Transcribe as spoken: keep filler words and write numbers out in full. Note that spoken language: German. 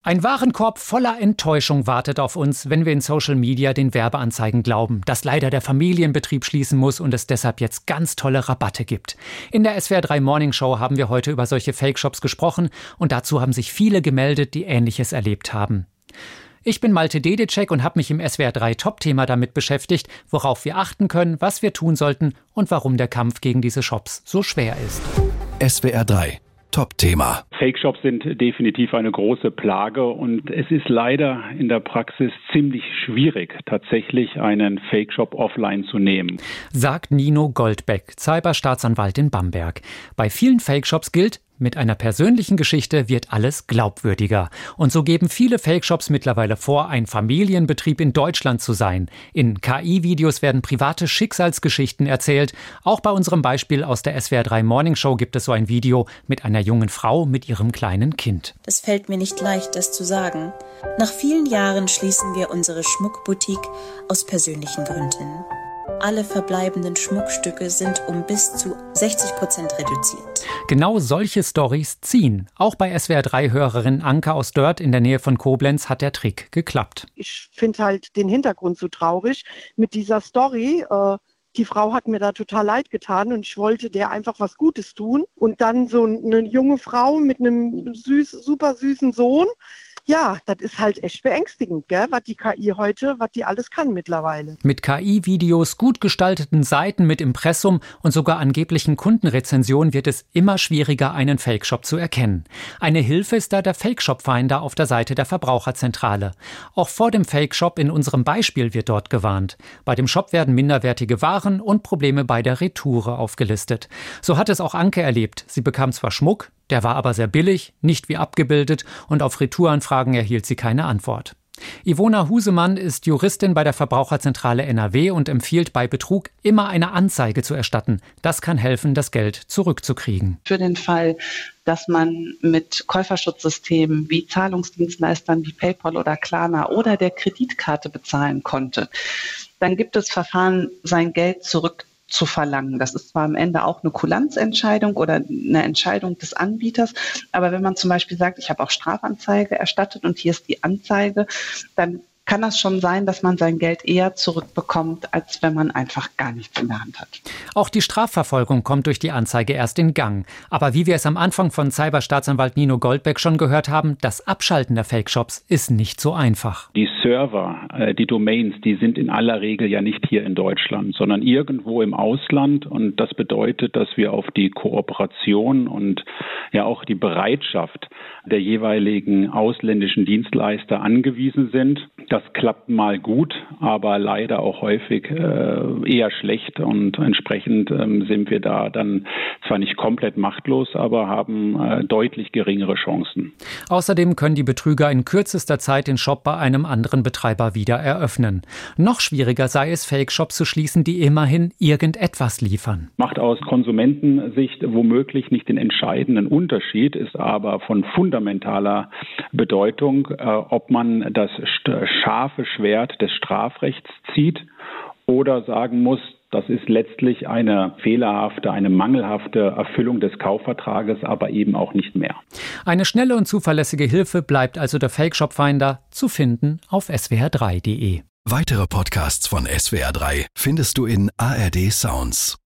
Ein Warenkorb voller Enttäuschung wartet auf uns, wenn wir in Social Media den Werbeanzeigen glauben, dass leider der Familienbetrieb schließen muss und es deshalb jetzt ganz tolle Rabatte gibt. In der S W R drei Morning Show haben wir heute über solche Fake-Shops gesprochen und dazu haben sich viele gemeldet, die Ähnliches erlebt haben. Ich bin Malte Dedecek und habe mich im S W R drei Top-Thema damit beschäftigt, worauf wir achten können, was wir tun sollten und warum der Kampf gegen diese Shops so schwer ist. S W R drei Top-Thema. Fake-Shops sind definitiv eine große Plage und es ist leider in der Praxis ziemlich schwierig, tatsächlich einen Fake-Shop offline zu nehmen. Sagt Nino Goldbeck, Cyberstaatsanwalt in Bamberg. Bei vielen Fake-Shops gilt, mit einer persönlichen Geschichte wird alles glaubwürdiger. Und so geben viele Fake-Shops mittlerweile vor, ein Familienbetrieb in Deutschland zu sein. In K I-Videos werden private Schicksalsgeschichten erzählt. Auch bei unserem Beispiel aus der S W R drei Morning Show gibt es so ein Video mit einer jungen Frau mit ihrem kleinen Kind. Es fällt mir nicht leicht, das zu sagen. Nach vielen Jahren schließen wir unsere Schmuckboutique aus persönlichen Gründen. Alle verbleibenden Schmuckstücke sind um bis zu sechzig Prozent reduziert. Genau solche Storys ziehen. Auch bei S W R drei Hörerin Anke aus Dörth in der Nähe von Koblenz hat der Trick geklappt. Ich finde halt den Hintergrund so traurig mit dieser Story. Äh, die Frau hat mir da total leid getan und ich wollte der einfach was Gutes tun. Und dann so eine junge Frau mit einem süß, super süßen Sohn. Ja, das ist halt echt beängstigend, gell? Was die K I heute, was die alles kann mittlerweile. Mit K I-Videos, gut gestalteten Seiten mit Impressum und sogar angeblichen Kundenrezensionen wird es immer schwieriger, einen Fake-Shop zu erkennen. Eine Hilfe ist da der Fake-Shop-Finder auf der Seite der Verbraucherzentrale. Auch vor dem Fake-Shop in unserem Beispiel wird dort gewarnt. Bei dem Shop werden minderwertige Waren und Probleme bei der Retoure aufgelistet. So hat es auch Anke erlebt. Sie bekam zwar Schmuck, der war aber sehr billig, nicht wie abgebildet und auf Retouranfragen erhielt sie keine Antwort. Ivona Husemann ist Juristin bei der Verbraucherzentrale N R W und empfiehlt bei Betrug immer eine Anzeige zu erstatten. Das kann helfen, das Geld zurückzukriegen. Für den Fall, dass man mit Käuferschutzsystemen wie Zahlungsdienstleistern wie PayPal oder Klarna oder der Kreditkarte bezahlen konnte, dann gibt es Verfahren, sein Geld zurück zu verlangen. Das ist zwar am Ende auch eine Kulanzentscheidung oder eine Entscheidung des Anbieters, aber wenn man zum Beispiel sagt, ich habe auch Strafanzeige erstattet und hier ist die Anzeige, dann kann das schon sein, dass man sein Geld eher zurückbekommt, als wenn man einfach gar nichts in der Hand hat. Auch die Strafverfolgung kommt durch die Anzeige erst in Gang. Aber wie wir es am Anfang von Cyberstaatsanwalt Nino Goldbeck schon gehört haben, das Abschalten der Fake-Shops ist nicht so einfach. Die Server, äh, die Domains, die sind in aller Regel ja nicht hier in Deutschland, sondern irgendwo im Ausland. Und das bedeutet, dass wir auf die Kooperation und ja auch die Bereitschaft der jeweiligen ausländischen Dienstleister angewiesen sind. Das klappt mal gut, aber leider auch häufig äh, eher schlecht und entsprechend ähm, sind wir da dann zwar nicht komplett machtlos, aber haben äh, deutlich geringere Chancen. Außerdem können die Betrüger in kürzester Zeit den Shop bei einem anderen Betreiber wieder eröffnen. Noch schwieriger sei es, Fake-Shops zu schließen, die immerhin irgendetwas liefern. Macht aus Konsumentensicht womöglich nicht den entscheidenden Unterschied, ist aber von fundamentaler Bedeutung, äh, ob man das st- scharfe Schwert des Strafrechts zieht oder sagen muss, das ist letztlich eine fehlerhafte, eine mangelhafte Erfüllung des Kaufvertrages, aber eben auch nicht mehr. Eine schnelle und zuverlässige Hilfe bleibt also der Fake-Shop-Finder, zu finden auf S W R drei Punkt de. Weitere Podcasts von S W R drei findest du in A R D Sounds.